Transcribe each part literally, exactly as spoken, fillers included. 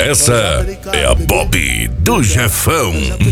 Essa é a Bob do Jefão.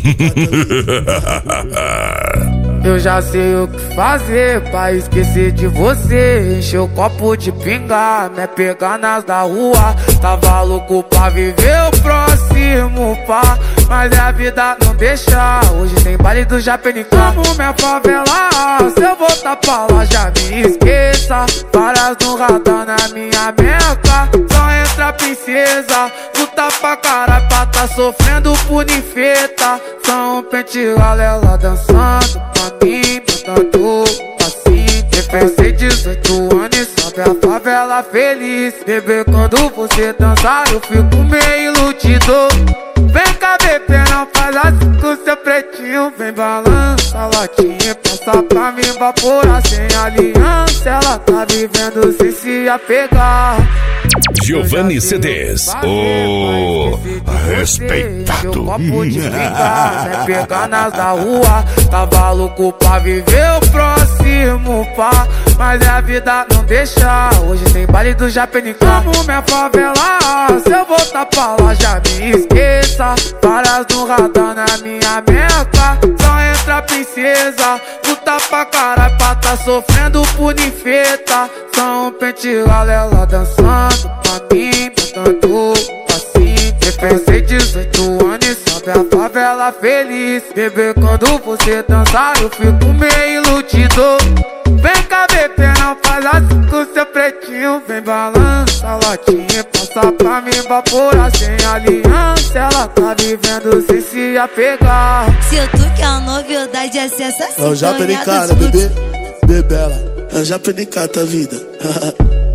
Eu já sei o que fazer pra esquecer de você. Encher o copo de pinga, me pegar nas da rua. Tava louco pra viver o próximo pá, mas é a vida não deixa. Hoje tem baile do Japenicão. Amo minha favela, se eu voltar pra lá já me esqueça. Várias no radar na minha meca, só entra princesa. Luta pra caralho pra tá sofrendo por ninfeta. São um pente galela dançando pra mim, botando assim. Pensei dezoito anos e sobe a favela feliz. Bebê, quando você dançar eu fico meio iludido. Vem cá, bebê, não faz assim com seu pretinho. Vem balança a latinha, passa pra me evaporar sem aliança. Ela tá vivendo sem se apegar. Giovanni C Ds, o respeitado. Copo de pinga, né? Pegar nas da rua. Tava louco pra viver o próximo pá, mas é a vida não deixa. Hoje tem baile do Japenicão. Amo minha favela, se eu voltar pra lá já me esqueça. Várias no radar na minha meca, só entra princesa. Luta pra caralho pra tá sofrendo por ninfeta. São um pente galela dançando pra mim, botando assim. Pensei dezoito anos e sobe a favela feliz. Bebê, quando você dançar eu fico meio iludido. Vem cá, bebê, não faz assim com seu pretinho. Vem balança a latinha, passa pra me evaporar sem aliança. Ela tá vivendo sem se apegar. Se eu tu quer a novidade, acessa a Eu já perdi cara, bebê, bebela. Eu já perdi cara, tua vida.